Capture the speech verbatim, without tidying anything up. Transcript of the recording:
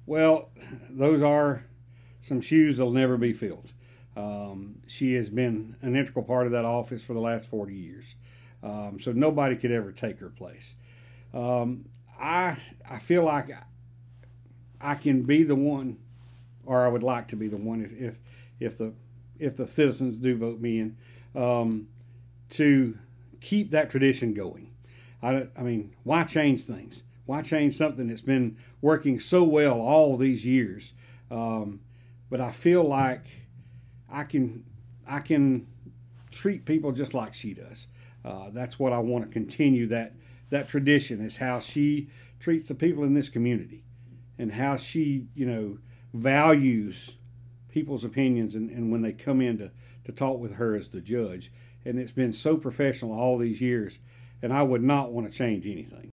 Well, those are some shoes that'll never be filled. Um, she has been an integral part of that office for the last forty years. Um, so nobody could ever take her place. Um, I I feel like I can be the one, or I would like to be the one, if if, if the if the citizens do vote me in, um, to keep that tradition going. I, I mean, why change things? Why change something that's been working so well all these years? Um, but I feel like I can I can treat people just like she does. Uh, that's what I want to continue. That that tradition is how she treats the people in this community, and how she you know values people's opinions, and, and when they come in to, to talk with her as the judge. And it's been so professional all these years, and I would not want to change anything.